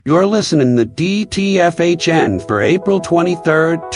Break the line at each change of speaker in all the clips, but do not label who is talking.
You're listening to DTFHN for April 23rd,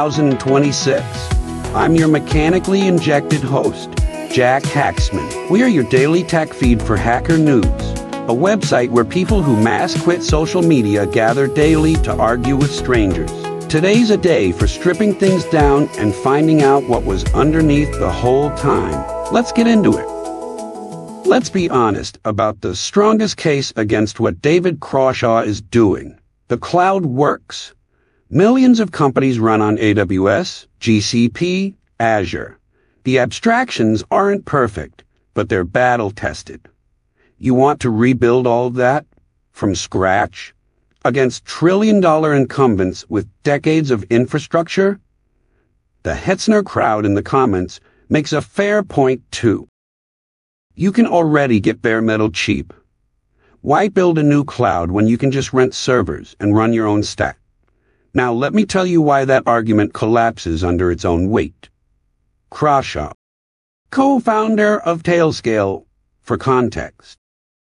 2026. I'm your mechanically injected host, Jack Hacksman. We are your daily tech feed for Hacker News, a website where people who mass quit social media gather daily to argue with strangers. Today's a day for stripping things down and finding out what was underneath the whole time. Let's get into it. Let's be honest about the strongest case against what David Crawshaw is doing. The cloud works. Millions of companies run on AWS, GCP, Azure. The abstractions aren't perfect, but they're battle-tested. You want to rebuild all of that from scratch against trillion-dollar incumbents with decades of infrastructure? The Hetzner crowd in the comments makes a fair point too. You can already get bare metal cheap. Why build a new cloud when you can just rent servers and run your own stack? Now let me tell you why that argument collapses under its own weight. Crawshaw, co-founder of Tailscale, for context,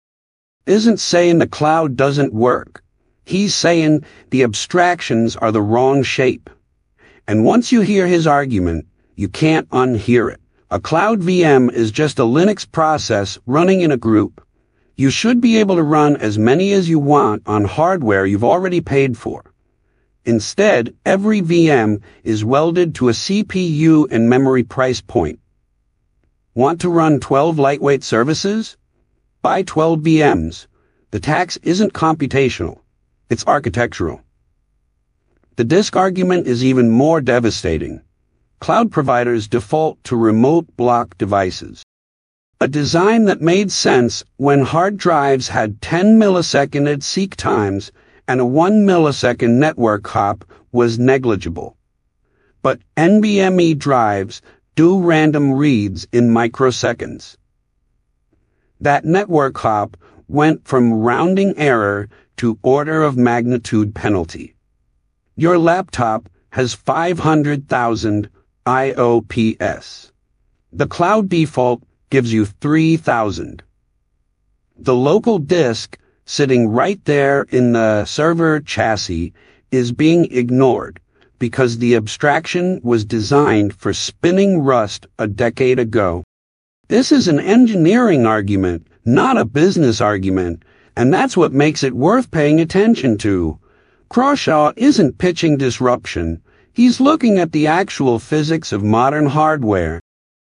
isn't saying the cloud doesn't work. He's saying the abstractions are the wrong shape. And once you hear his argument, you can't unhear it. A cloud VM is just a Linux process running in a group. You should be able to run as many as you want on hardware you've already paid for. Instead, every VM is welded to a CPU and memory price point. Want to run 12 lightweight services? Buy 12 VMs. The tax isn't computational, it's architectural. The disk argument is even more devastating. Cloud providers default to remote block devices. A design that made sense when hard drives had 10 millisecond seek times and a 1 millisecond network hop was negligible. But NVMe drives do random reads in microseconds. That network hop went from rounding error to order of magnitude penalty. Your laptop has 500,000 IOPS. The cloud default gives you 3,000. The local disk sitting right there in the server chassis is being ignored because the abstraction was designed for spinning Rust a decade ago. This is an engineering argument, not a business argument, and that's what makes it worth paying attention to. Crawshaw isn't pitching disruption. He's looking at the actual physics of modern hardware.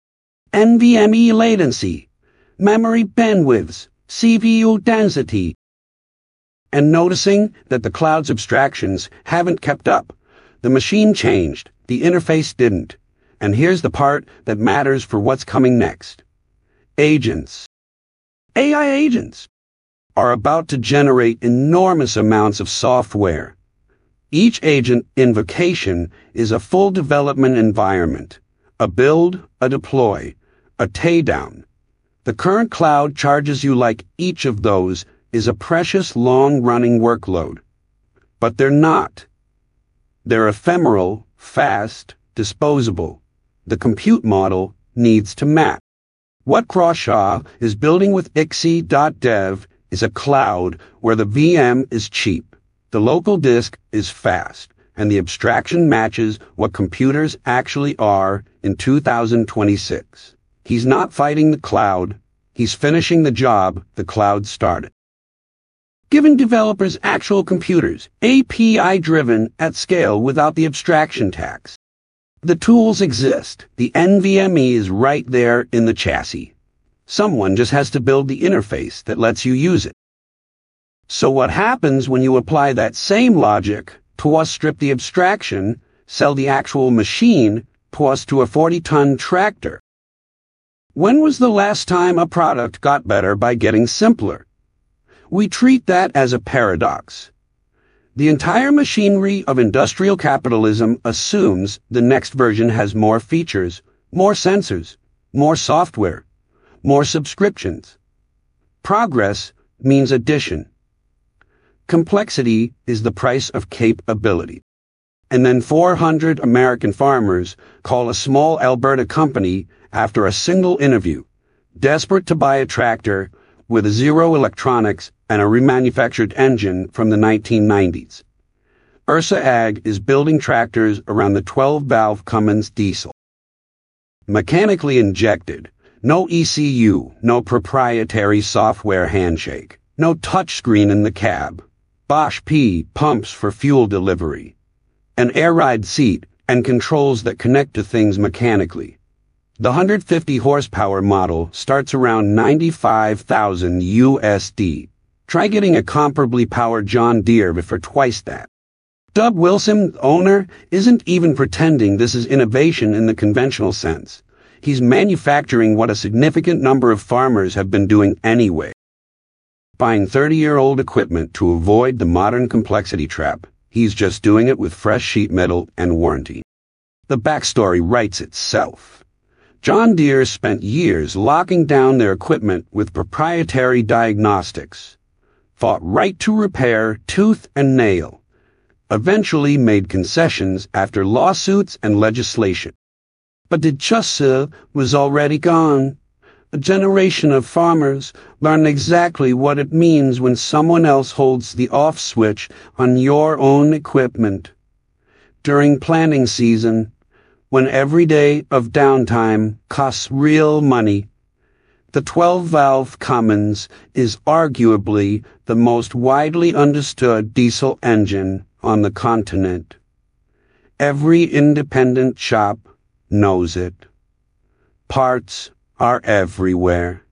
NVMe latency, memory bandwidths, CPU density, and noticing that the cloud's abstractions haven't kept up. The machine changed, the interface didn't. And here's the part that matters for what's coming next. Agents. AI agents are about to generate enormous amounts of software. Each agent invocation is a full development environment, a build, a deploy, a teardown. The current cloud charges you like each of those is a precious long-running workload. But they're not. They're ephemeral, fast, disposable. The compute model needs to map. What Crawshaw is building with Ixi.dev is a cloud where the VM is cheap. The local disk is fast, and the abstraction matches what computers actually are in 2026. He's not fighting the cloud, he's finishing the job the cloud started. Giving developers actual computers, API-driven at scale without the abstraction tax. The tools exist. The NVMe is right there in the chassis. Someone just has to build the interface that lets you use it. So what happens when you apply that same logic plus strip the abstraction, sell the actual machine, plus to a 40-ton tractor? When was the last time a product got better by getting simpler? We treat that as a paradox. The entire machinery of industrial capitalism assumes the next version has more features, more sensors, more software, more subscriptions. Progress means addition. Complexity is the price of capability. And then 400 American farmers call a small Alberta company after a single interview, desperate to buy a tractor with a zero electronics and a remanufactured engine from the 1990s. Ursa Ag is building tractors around the 12-valve Cummins diesel. Mechanically injected, no ECU, no proprietary software handshake, no touchscreen in the cab. Bosch P pumps for fuel delivery. An air ride seat and controls that connect to things mechanically. The 150 horsepower model starts around $95,000 USD. Try getting a comparably powered John Deere for twice that. Dub Wilson, owner, isn't even pretending this is innovation in the conventional sense. He's manufacturing what a significant number of farmers have been doing anyway. Buying 30-year-old equipment to avoid the modern complexity trap. He's just doing it with fresh sheet metal and warranty. The backstory writes itself. John Deere spent years locking down their equipment with proprietary diagnostics. Fought right to repair, tooth and nail. Eventually made concessions after lawsuits and legislation. But the Chaucer was already gone. A generation of farmers learn exactly what it means when someone else holds the off switch on your own equipment. During planting season, when every day of downtime costs real money, the 12-valve Cummins is arguably the most widely understood diesel engine on the continent. Every independent shop knows it. Parts are everywhere.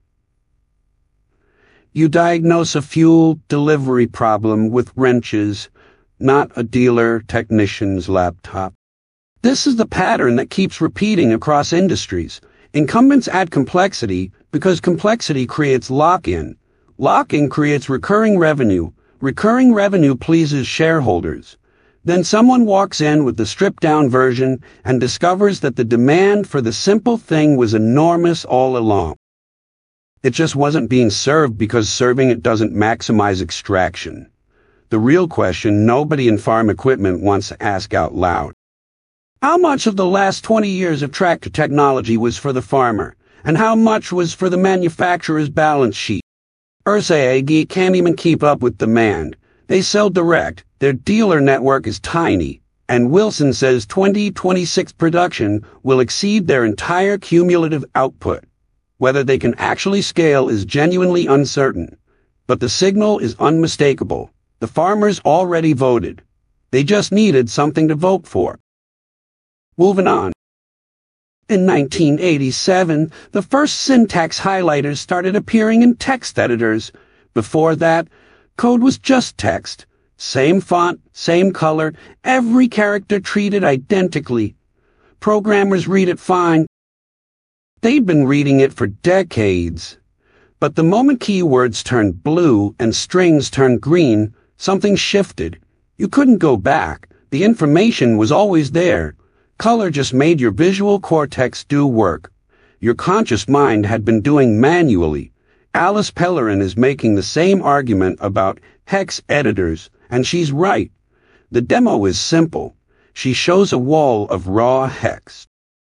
You diagnose a fuel delivery problem with wrenches, not a dealer technician's laptop. This is the pattern that keeps repeating across industries. Incumbents add complexity because complexity creates lock-in. Lock-in creates recurring revenue. Recurring revenue pleases shareholders. Then someone walks in with the stripped-down version and discovers that the demand for the simple thing was enormous all along. It just wasn't being served because serving it doesn't maximize extraction. The real question nobody in farm equipment wants to ask out loud. How much of the last 20 years of tractor technology was for the farmer, and how much was for the manufacturer's balance sheet? Ursa Ag can't even keep up with demand. They sell direct, their dealer network is tiny, and Wilson says 2026 production will exceed their entire cumulative output. Whether they can actually scale is genuinely uncertain, but the signal is unmistakable. The farmers already voted. They just needed something to vote for. Moving on. In 1987, the first syntax highlighters started appearing in text editors. Before that, code was just text. Same font, same color, every character treated identically. Programmers read it fine. They'd been reading it for decades. But the moment keywords turned blue and strings turned green, something shifted. You couldn't go back. The information was always there. Color just made your visual cortex do work. Your conscious mind had been doing manually. Alice Pellerin is making the same argument about hex editors, and she's right. The demo is simple. She shows a wall of raw hex.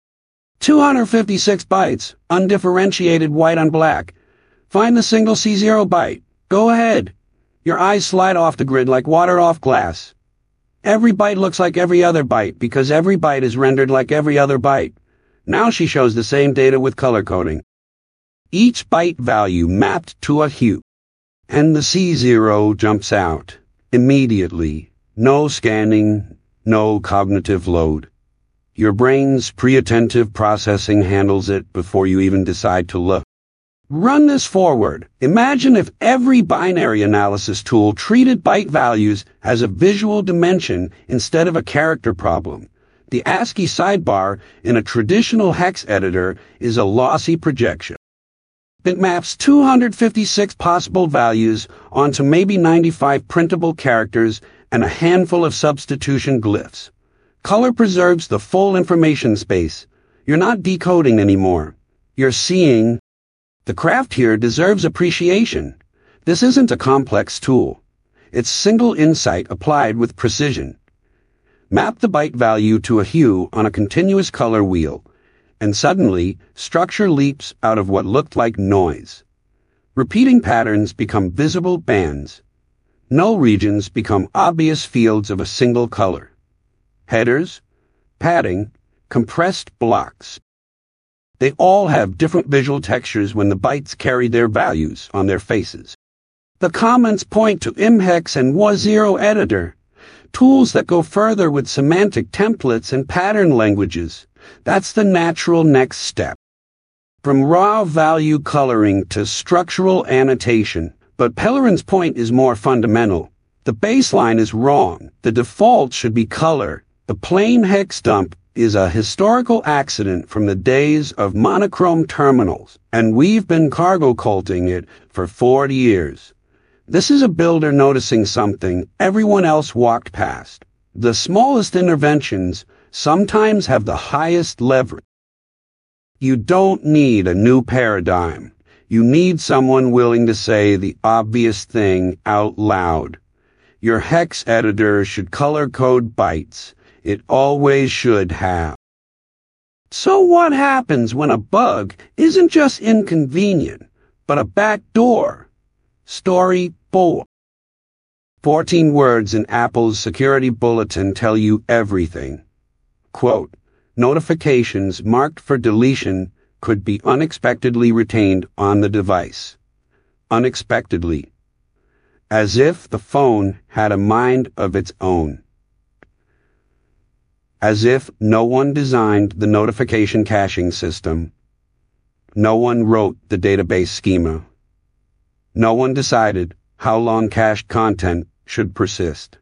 256 bytes, undifferentiated white on black. Find the single C0 byte. Go ahead. Your eyes slide off the grid like water off glass. Every byte looks like every other byte because every byte is rendered like every other byte. Now she shows the same data with color coding. Each byte value mapped to a hue. And the C0 jumps out. Immediately. No scanning, no cognitive load. Your brain's pre-attentive processing handles it before you even decide to look. Run this forward. Imagine if every binary analysis tool treated byte values as a visual dimension instead of a character problem. The ASCII sidebar in a traditional hex editor is a lossy projection. It maps 256 possible values onto maybe 95 printable characters and a handful of substitution glyphs. Color preserves the full information space. You're not decoding anymore. You're seeing. The craft here deserves appreciation. This isn't a complex tool. It's single insight applied with precision. Map the byte value to a hue on a continuous color wheel, and suddenly, structure leaps out of what looked like noise. Repeating patterns become visible bands. Null regions become obvious fields of a single color. Headers, padding, compressed blocks. They all have different visual textures when the bytes carry their values on their faces. The comments point to ImHex and WA0 Editor, tools that go further with semantic templates and pattern languages. That's the natural next step. From raw value coloring to structural annotation, but Pellerin's point is more fundamental. The baseline is wrong. The default should be color. The plain hex dump is a historical accident from the days of monochrome terminals, and we've been cargo culting it for 40 years. This is a builder noticing something everyone else walked past. The smallest interventions sometimes have the highest leverage. You don't need a new paradigm. You need someone willing to say the obvious thing out loud. Your hex editor should color code bytes. It always should have. So what happens when a bug isn't just inconvenient, but a backdoor? Story 4. 14 words in Apple's security bulletin tell you everything. Quote, notifications marked for deletion could be unexpectedly retained on the device. Unexpectedly. As if the phone had a mind of its own. As if no one designed the notification caching system. No one wrote the database schema. No one decided how long cached content should persist.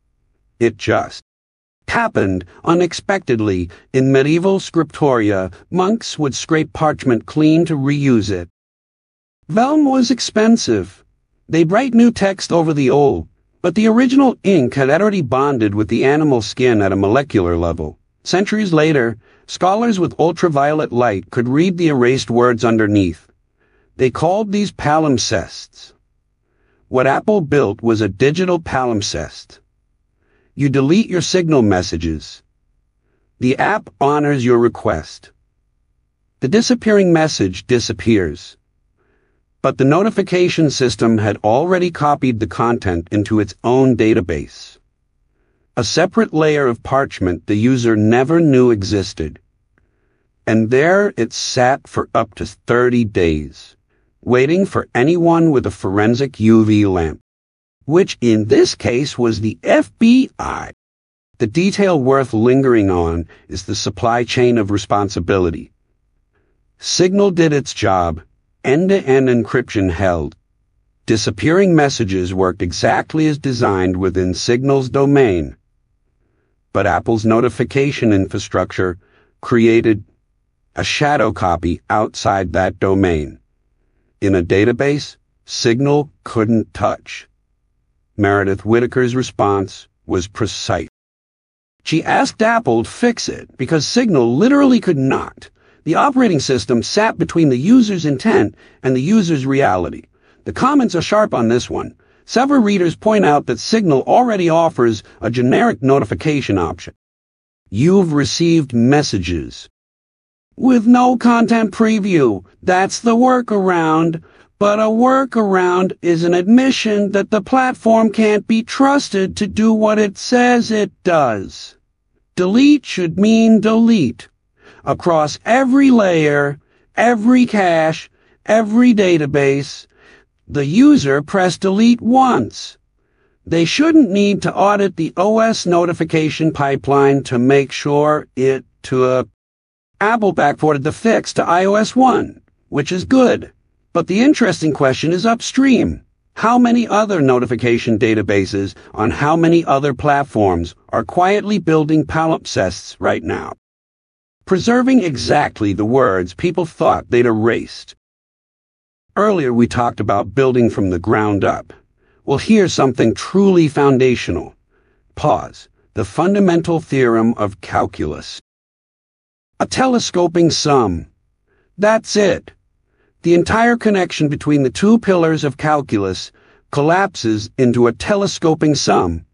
It just happened unexpectedly. In medieval scriptoria, monks would scrape parchment clean to reuse it. Vellum was expensive. They'd write new text over the old, but the original ink had already bonded with the animal skin at a molecular level. Centuries later, scholars with ultraviolet light could read the erased words underneath. They called these palimpsests. What Apple built was a digital palimpsest. You delete your Signal messages. The app honors your request. The disappearing message disappears. But the notification system had already copied the content into its own database. A separate layer of parchment the user never knew existed. And there it sat for up to 30 days. Waiting for anyone with a forensic UV lamp, which in this case was the FBI. The detail worth lingering on is the supply chain of responsibility. Signal did its job. End-to-end encryption held. Disappearing messages worked exactly as designed within Signal's domain. But Apple's notification infrastructure created a shadow copy outside that domain. In a database, Signal couldn't touch. Meredith Whittaker's response was precise. She asked Apple to fix it because Signal literally could not. The operating system sat between the user's intent and the user's reality. The comments are sharp on this one. Several readers point out that Signal already offers a generic notification option. You've received messages. With no content preview, that's the workaround. But a workaround is an admission that the platform can't be trusted to do what it says it does. Delete should mean delete. Across every layer, every cache, every database, the user press delete once. They shouldn't need to audit the OS notification pipeline to make sure it took. Apple backported the fix to iOS 1, which is good. But the interesting question is upstream. How many other notification databases on how many other platforms are quietly building palimpsests right now? Preserving exactly the words people thought they'd erased. Earlier we talked about building from the ground up. Well, here's something truly foundational. Pause. The fundamental theorem of calculus. A telescoping sum. That's it. The entire connection between the two pillars of calculus collapses into a telescoping sum.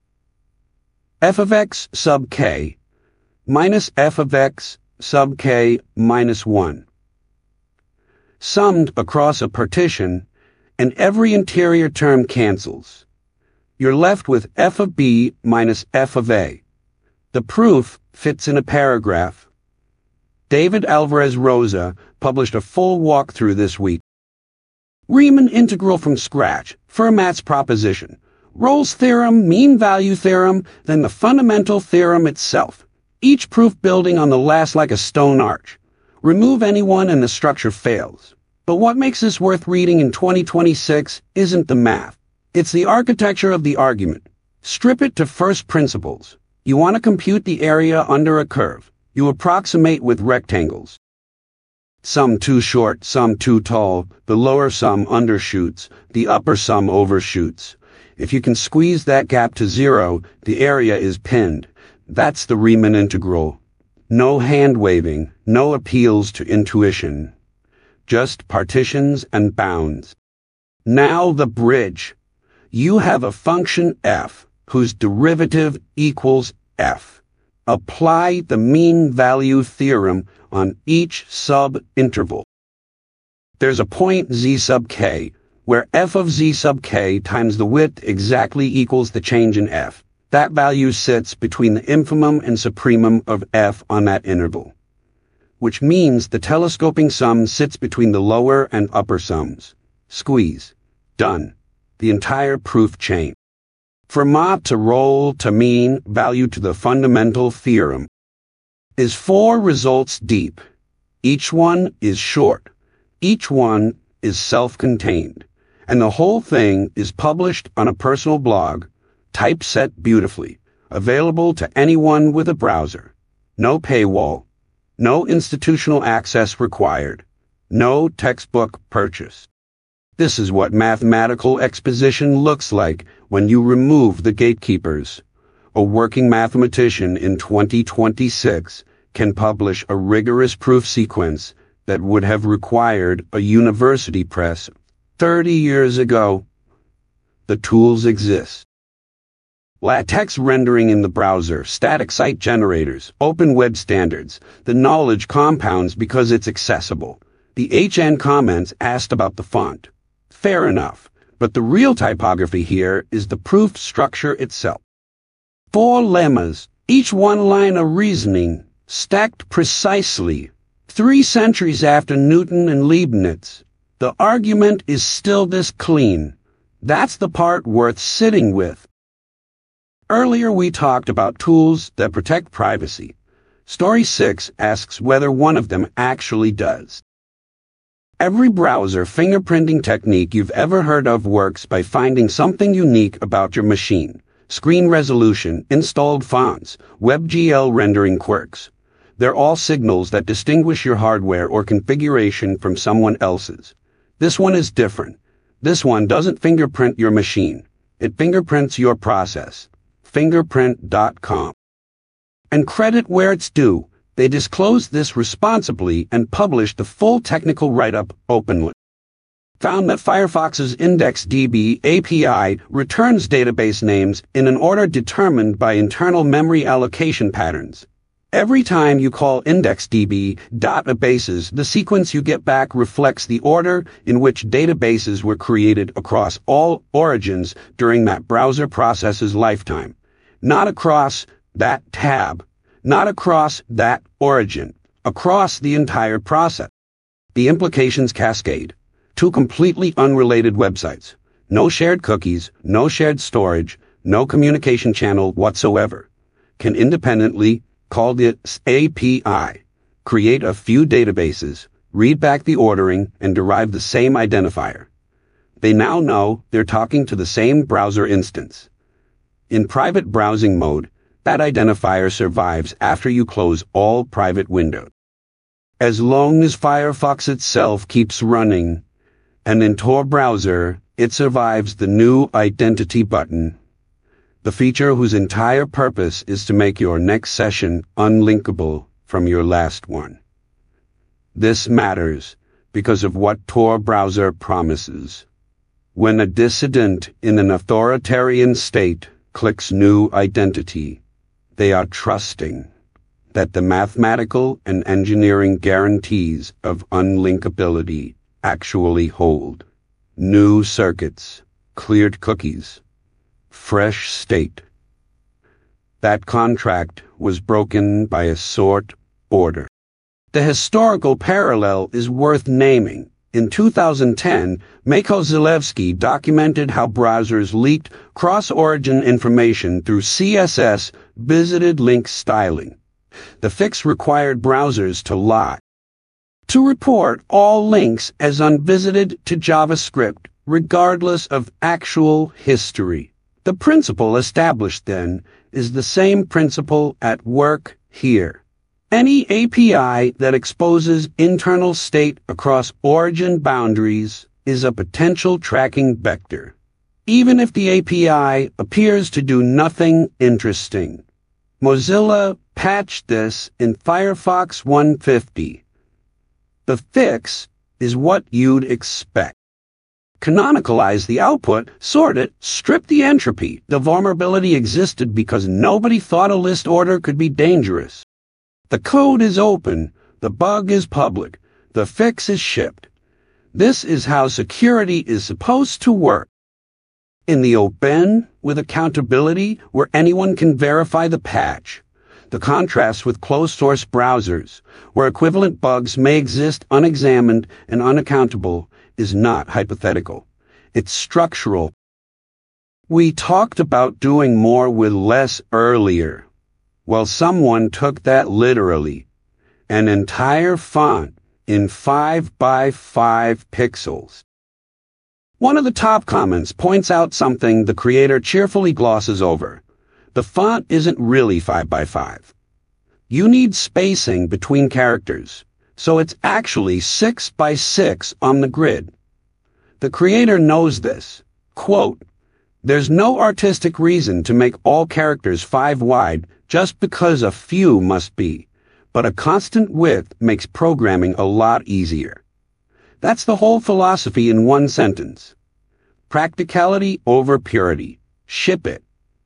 F of x sub k minus f of x sub k minus 1. Summed across a partition, and every interior term cancels. You're left with f of b minus f of a. The proof fits in a paragraph. David Alvarez Rosa published a full walkthrough this week. Riemann integral from scratch, Fermat's proposition, Rolle's theorem, mean value theorem, then the fundamental theorem itself. Each proof building on the last like a stone arch. Remove anyone and the structure fails. But what makes this worth reading in 2026 isn't the math. It's the architecture of the argument. Strip it to first principles. You want to compute the area under a curve. You approximate with rectangles. Some too short, some too tall, the lower sum undershoots, the upper sum overshoots. If you can squeeze that gap to zero, the area is pinned. That's the Riemann integral. No hand-waving, no appeals to intuition. Just partitions and bounds. Now the bridge. You have a function f, whose derivative equals f. Apply the mean value theorem on each sub-interval. There's a point z sub k, where f of z sub k times the width exactly equals the change in f. That value sits between the infimum and supremum of f on that interval, which means the telescoping sum sits between the lower and upper sums. Squeeze. Done. The entire proof chain. Fermat to Rolle to mean value to the fundamental theorem is 4 results deep. Each one is short. Each one is self-contained. And the whole thing is published on a personal blog, typeset beautifully, available to anyone with a browser. No paywall. No institutional access required. No textbook purchase. This is what mathematical exposition looks like when you remove the gatekeepers. A working mathematician in 2026 can publish a rigorous proof sequence that would have required a university press 30 years ago. The tools exist. LaTeX rendering in the browser, static site generators, open web standards. The knowledge compounds because it's accessible. The HN comments asked about the font. Fair enough, but the real typography here is the proof structure itself. 4 lemmas, each one line of reasoning, stacked precisely. 3 centuries after Newton and Leibniz, the argument is still this clean. That's the part worth sitting with. Earlier we talked about tools that protect privacy. Story 6 asks whether one of them actually does. Every browser fingerprinting technique you've ever heard of works by finding something unique about your machine. Screen resolution, installed fonts, WebGL rendering quirks. They're all signals that distinguish your hardware or configuration from someone else's. This one is different. This one doesn't fingerprint your machine. It fingerprints your process. Fingerprint.com. And credit where it's due. They disclosed this responsibly and published the full technical write-up openly. Found that Firefox's IndexedDB API returns database names in an order determined by internal memory allocation patterns. Every time you call IndexedDB databases, the sequence you get back reflects the order in which databases were created across all origins during that browser process's lifetime. Not across that tab. Not across that origin, across the entire process. The implications cascade. 2 completely unrelated websites. No shared cookies, no shared storage, no communication channel whatsoever. Can independently call its API, create a few databases, read back the ordering, and derive the same identifier. They now know they're talking to the same browser instance. In private browsing mode, that identifier survives after you close all private windows. As long as Firefox itself keeps running, and in Tor browser, it survives the new identity button, the feature whose entire purpose is to make your next session unlinkable from your last one. This matters because of what Tor browser promises. When a dissident in an authoritarian state clicks new identity, they are trusting that the mathematical and engineering guarantees of unlinkability actually hold. New circuits, cleared cookies, fresh state. That contract was broken by a sort order. The historical parallel is worth naming. In 2010, Mako Zalewski documented how browsers leaked cross-origin information through CSS visited link styling. The fix required browsers to lie to report all links as unvisited to JavaScript, regardless of actual history. The principle established then is the same principle at work here. Any API that exposes internal state across origin boundaries is a potential tracking vector, even if the API appears to do nothing interesting. Mozilla patched this in Firefox 150. The fix is what you'd expect. Canonicalize the output, sort it, strip the entropy. The vulnerability existed because nobody thought a list order could be dangerous. The code is open, the bug is public, the fix is shipped. This is how security is supposed to work. In the open, with accountability, where anyone can verify the patch. The contrast with closed-source browsers, where equivalent bugs may exist unexamined and unaccountable, is not hypothetical. It's structural. We talked about doing more with less earlier. Well, someone took that literally. An entire font in 5 by 5 pixels. One of the top comments points out something the creator cheerfully glosses over. The font isn't really 5 by 5. You need spacing between characters, so it's actually 6 by 6 on the grid. The creator knows this. Quote, "There's no artistic reason to make all characters 5 wide just because a few must be, but a constant width makes programming a lot easier." That's the whole philosophy in one sentence. Practicality over purity. Ship it.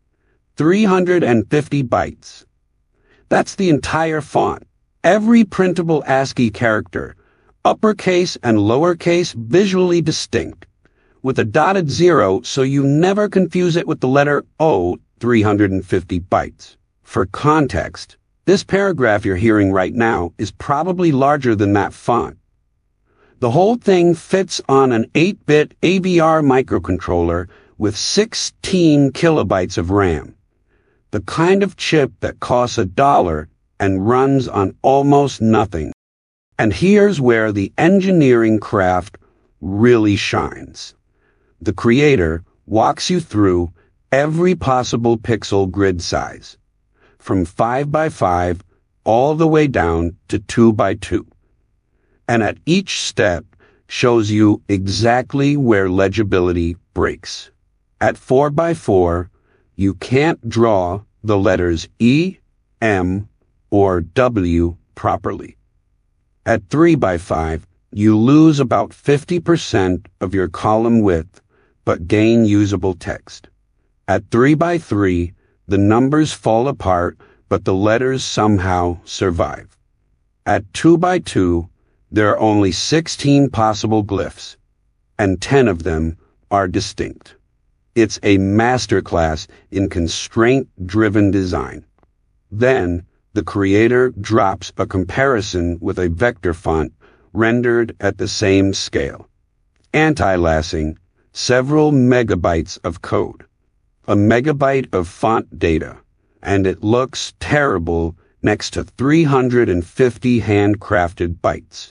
350 bytes. That's the entire font. Every printable ASCII character, uppercase and lowercase, visually distinct, with a dotted 0 so you never confuse it with the letter O, 350 bytes. For context, this paragraph you're hearing right now is probably larger than that font. The whole thing fits on an 8-bit AVR microcontroller with 16 kilobytes of RAM. The kind of chip that costs $1 and runs on almost nothing. And here's where the engineering craft really shines. The creator walks you through every possible pixel grid size, from 5 by 5 all the way down to 2 by 2. And at each step shows you exactly where legibility breaks. At 4 by 4, you can't draw the letters E, M, or W properly. At 3 by 5, you lose about 50% of your column width, but gain usable text. At 3 by 3, the numbers fall apart, but the letters somehow survive. At 2 by 2, there are only 16 possible glyphs, and 10 of them are distinct. It's a masterclass in constraint-driven design. Then, the creator drops a comparison with a vector font rendered at the same scale. Anti-aliasing, several megabytes of code, a megabyte of font data, and it looks terrible next to 350 handcrafted bytes.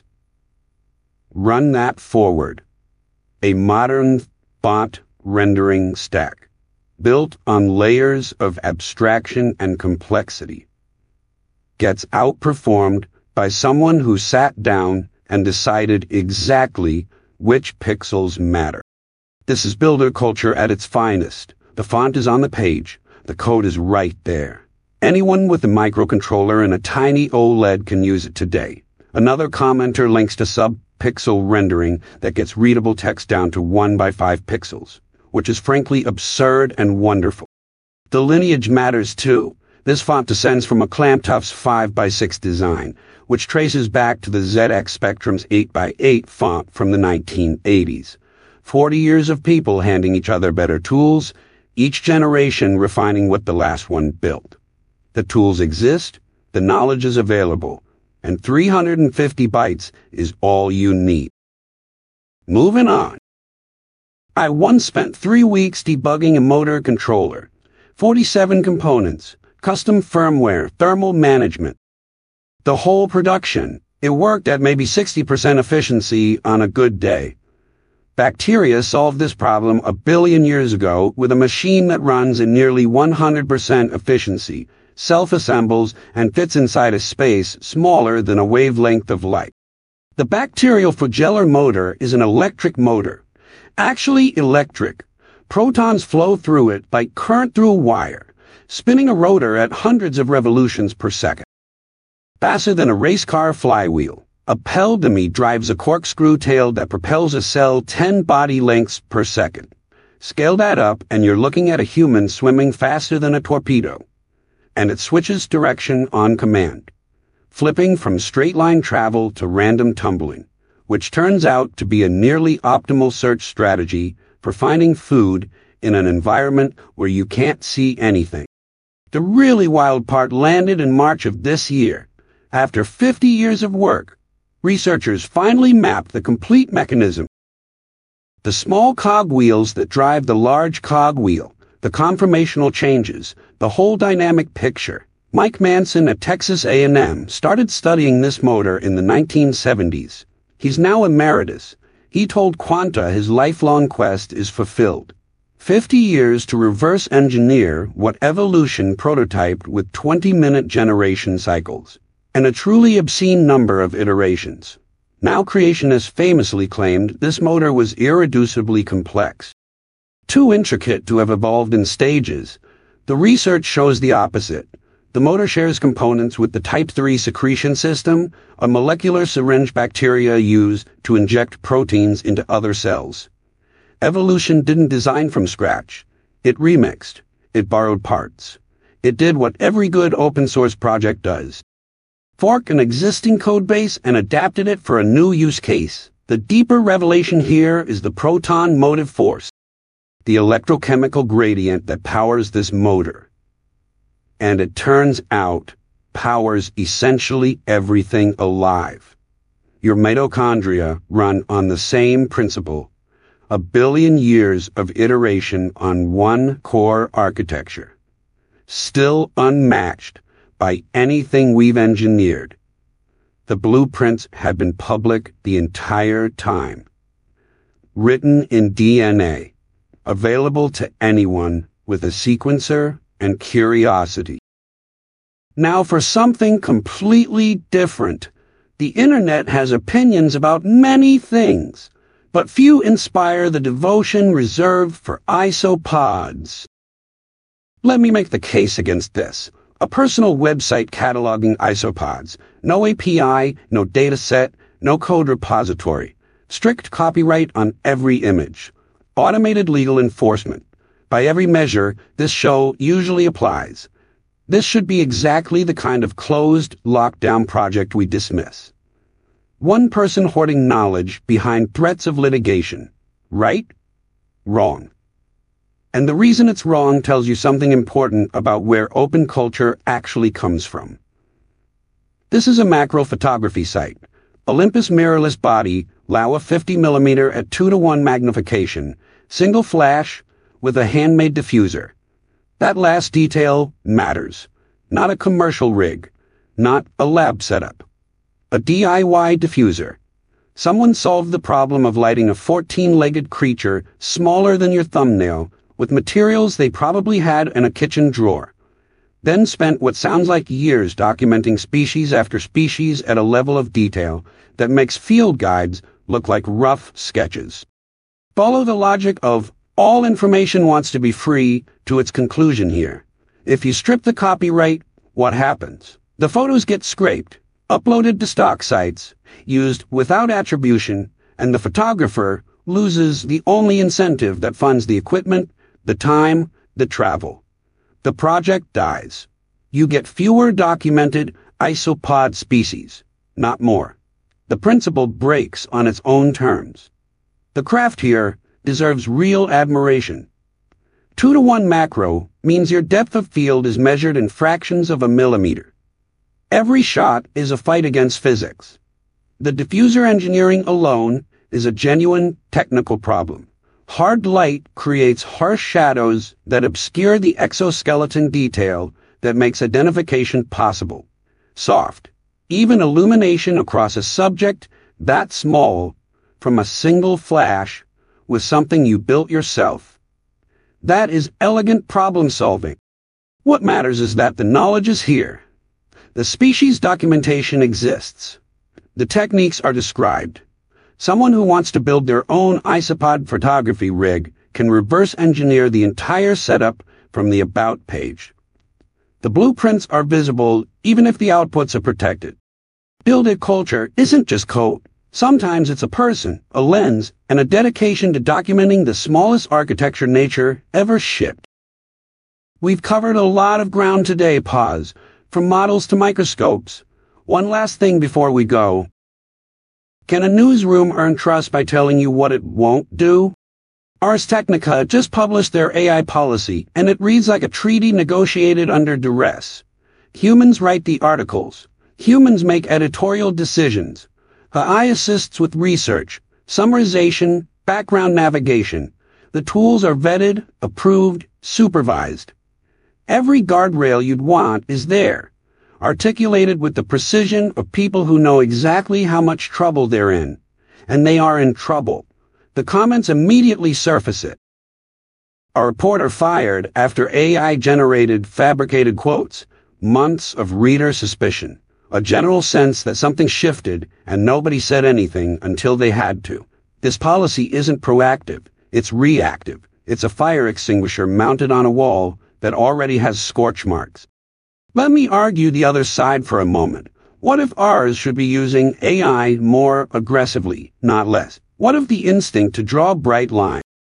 Run that forward. A modern font rendering stack, built on layers of abstraction and complexity, gets outperformed by someone who sat down and decided exactly which pixels matter. This is builder culture at its finest. The font is on the page. The code is right there. Anyone with a microcontroller and a tiny OLED can use it today. Another commenter links to sub-pixel rendering that gets readable text down to 1 by 5 pixels, which is frankly absurd and wonderful. The lineage matters too. This font descends from a Clamtough's 5 by 6 design, which traces back to the ZX Spectrum's 8 by 8 font from the 1980s. 40 years of people handing each other better tools, each generation refining what the last one built. The tools exist, the knowledge is available, and 350 bytes is all you need. Moving on. I once spent 3 weeks debugging a motor controller. 47 components, custom firmware, thermal management. The whole production. It worked at maybe 60% efficiency on a good day. Bacteria solved this problem a billion years ago with a machine that runs in nearly 100% efficiency, self-assembles, and fits inside a space smaller than a wavelength of light. The bacterial flagellar motor is an electric motor. Actually electric. Protons flow through it like current through a wire, spinning a rotor at hundreds of revolutions per second. Faster than a race car flywheel. A Pel-Demy drives a corkscrew tail that propels a cell 10 body lengths per second. Scale that up and you're looking at a human swimming faster than a torpedo. And it switches direction on command, flipping from straight-line travel to random tumbling, which turns out to be a nearly optimal search strategy for finding food in an environment where you can't see anything. The really wild part landed in March of this year. After 50 years of work, researchers finally mapped the complete mechanism. The small cogwheels that drive the large cogwheel, the conformational changes, the whole dynamic picture. Mike Manson at Texas A&M started studying this motor in the 1970s. He's now emeritus. He told Quanta his lifelong quest is fulfilled. 50 years to reverse engineer what evolution prototyped with 20-minute generation cycles, and a truly obscene number of iterations. Now creationists famously claimed this motor was irreducibly complex, too intricate to have evolved in stages. The research shows the opposite. The motor shares components with the Type 3 secretion system, a molecular syringe bacteria use to inject proteins into other cells. Evolution didn't design from scratch. It remixed. It borrowed parts. It did what every good open-source project does. Fork an existing codebase and adapted it for a new use case. The deeper revelation here is the proton motive force, the electrochemical gradient that powers this motor. And it turns out, powers essentially everything alive. Your mitochondria run on the same principle. A billion years of iteration on one core architecture. Still unmatched by anything we've engineered. The blueprints have been public the entire time. Written in DNA. Available to anyone with a sequencer and curiosity. Now for something completely different. The internet has opinions about many things, but few inspire the devotion reserved for isopods. Let me make the case against this. A personal website cataloging isopods. No API, no dataset, no code repository. Strict copyright on every image. Automated legal enforcement. By every measure, this show usually applies. This should be exactly the kind of closed, lockdown project we dismiss. One person hoarding knowledge behind threats of litigation. Right? Wrong. And the reason it's wrong tells you something important about where open culture actually comes from. This is a macro photography site. Olympus mirrorless body, Laowa 50mm at 2:1 magnification, single flash with a handmade diffuser. That last detail matters. Not a commercial rig. Not a lab setup. A DIY diffuser. Someone solved the problem of lighting a 14-legged creature smaller than your thumbnail with materials they probably had in a kitchen drawer. Then spent what sounds like years documenting species after species at a level of detail that makes field guides look like rough sketches. Follow the logic of all information wants to be free to its conclusion here. If you strip the copyright, what happens? The photos get scraped, uploaded to stock sites, used without attribution, and the photographer loses the only incentive that funds the equipment, the time, the travel. The project dies. You get fewer documented isopod species, not more. The principle breaks on its own terms. The craft here, deserves real admiration. 2-to-1 macro means your depth of field is measured in fractions of a millimeter. Every shot is a fight against physics. The diffuser engineering alone is a genuine technical problem. Hard light creates harsh shadows that obscure the exoskeleton detail that makes identification possible. Soft, even illumination across a subject that small from a single flash with something you built yourself. That is elegant problem solving. What matters is that the knowledge is here. The species documentation exists. The techniques are described. Someone who wants to build their own isopod photography rig can reverse engineer the entire setup from the About page. The blueprints are visible even if the outputs are protected. Build It culture isn't just code. Sometimes it's a person, a lens, and a dedication to documenting the smallest architecture nature ever shipped. We've covered a lot of ground today, Pause, from models to microscopes. One last thing before we go. Can a newsroom earn trust by telling you what it won't do? Ars Technica just published their AI policy, and it reads like a treaty negotiated under duress. Humans write the articles. Humans make editorial decisions. AI assists with research, summarization, background navigation. The tools are vetted, approved, supervised. Every guardrail you'd want is there, articulated with the precision of people who know exactly how much trouble they're in. And they are in trouble. The comments immediately surface it. A reporter fired after AI-generated fabricated quotes. Months of reader suspicion. A general sense that something shifted and nobody said anything until they had to. This policy isn't proactive. It's reactive. It's a fire extinguisher mounted on a wall that already has scorch marks. Let me argue the other side for a moment. What if ours should be using AI more aggressively, not less? What if the instinct to draw bright lines?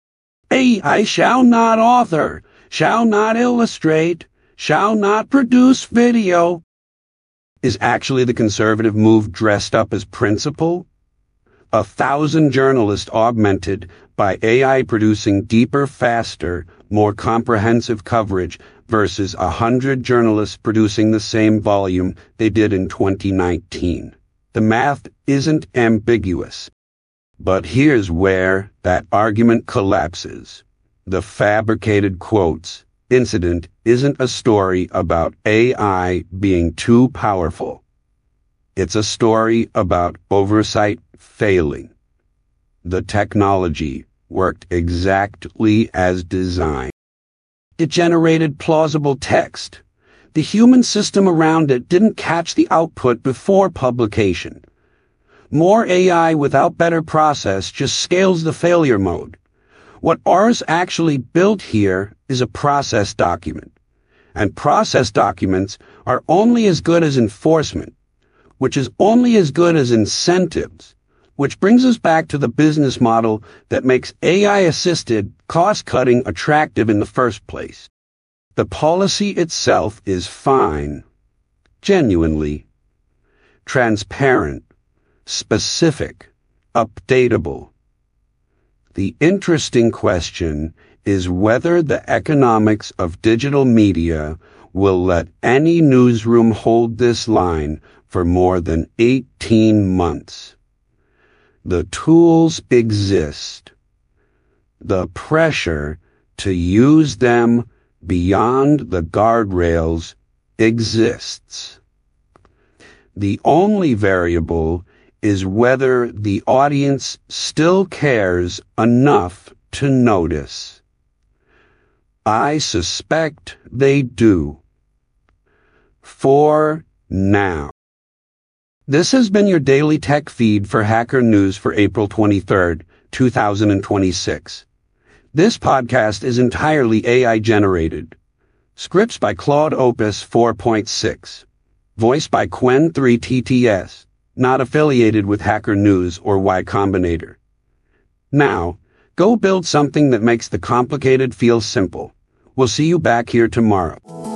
AI shall not author, shall not illustrate, shall not produce video, is actually the conservative move dressed up as principle? 1,000 journalists augmented by AI producing deeper, faster, more comprehensive coverage versus 100 journalists producing the same volume they did in 2019. The math isn't ambiguous. But here's where that argument collapses. The fabricated quotes incident isn't a story about AI being too powerful. It's a story about oversight failing. The technology worked exactly as designed. It generated plausible text. The human system around it didn't catch the output before publication. More AI without better process just scales the failure mode. What ours actually built here is a process document. And process documents are only as good as enforcement, which is only as good as incentives, which brings us back to the business model that makes AI-assisted cost-cutting attractive in the first place. The policy itself is fine, genuinely, transparent, specific, updatable. The interesting question is whether the economics of digital media will let any newsroom hold this line for more than 18 months. The tools exist. The pressure to use them beyond the guardrails exists. The only variable is whether the audience still cares enough to notice. I suspect they do. For now. This has been your daily tech feed for Hacker News for April 23, 2026. This podcast is entirely AI generated. Scripts by Claude Opus 4.6. Voiced by Qwen3TTS. Not affiliated with Hacker News or Y Combinator. Now, go build something that makes the complicated feel simple. We'll see you back here tomorrow.